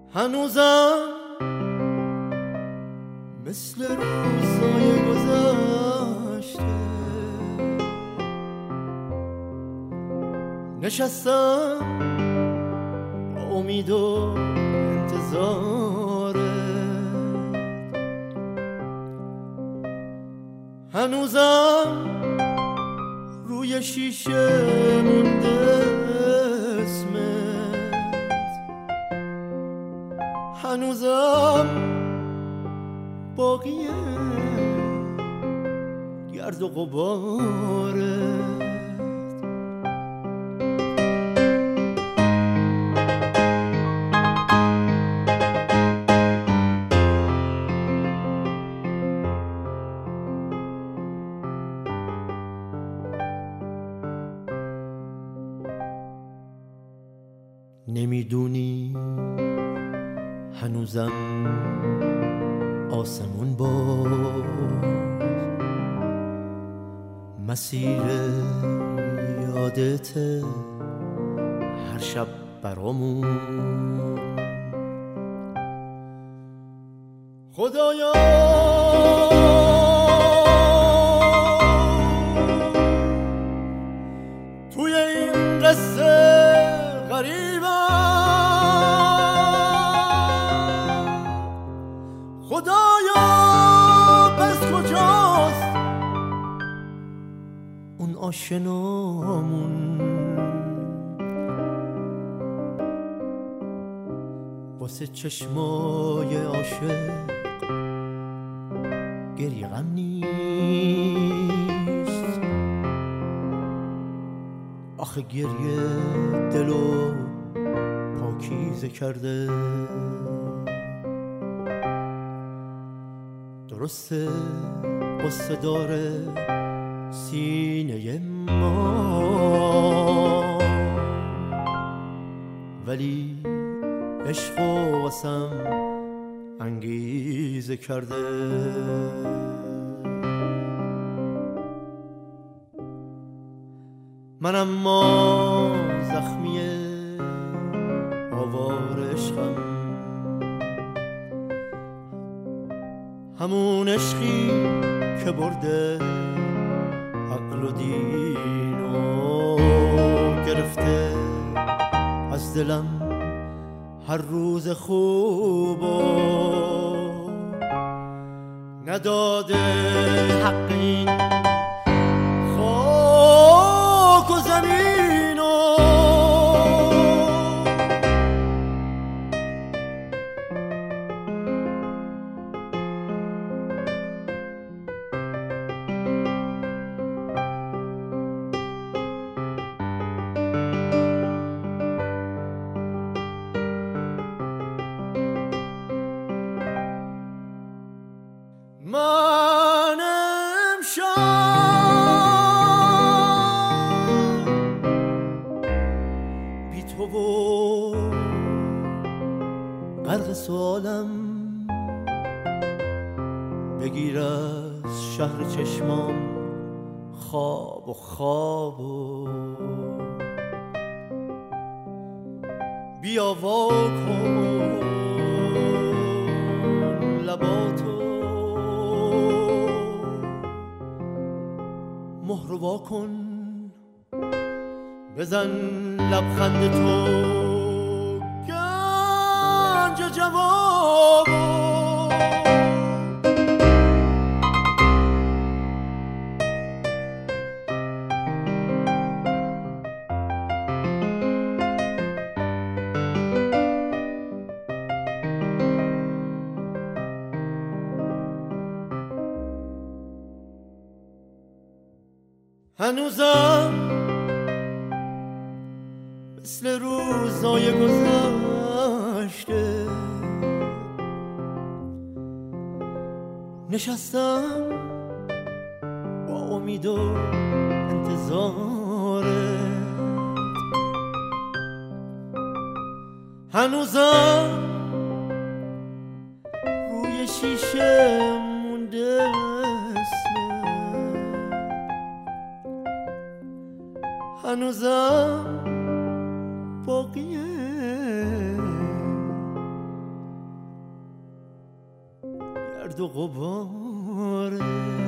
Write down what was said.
هنوزم مثل روزای گذشته نشستم با امید و انتظارت، هنوزم روی شیشه مونده اسمت، هنوزم باقیه گرد و غبارت. نمیدونی هنوزم آسمون باز مسیر یادت هر شب برامون. خدایا توی این قصه غریبم، خدایا پس کجاست اون آشنامون؟ واسه چشمای عاشق گریه غم نیست، آخه گریه دلو پاکیزه کرده. درسته قصه داره سینه ما، ولی عشق و واسم انگیزه کرده. من اما زخمی آوار عشقم، همون عشقی که برده عقل و دین و گرفته از دلم هر روز خوب و نداده حق این خاک و زمین و من امشب بی تو و غرق سوالم، بگیر از شهر چشمام خواب و خواب و بیا وا کن لباتو، مهر وا کن بزن لبخند تو گنج جوابو. هنوزم مثل روزای گذشته نشستم با امید و انتظارت، هنوزم روی شیشه مونده هنوزم باقیه گرد و غباره.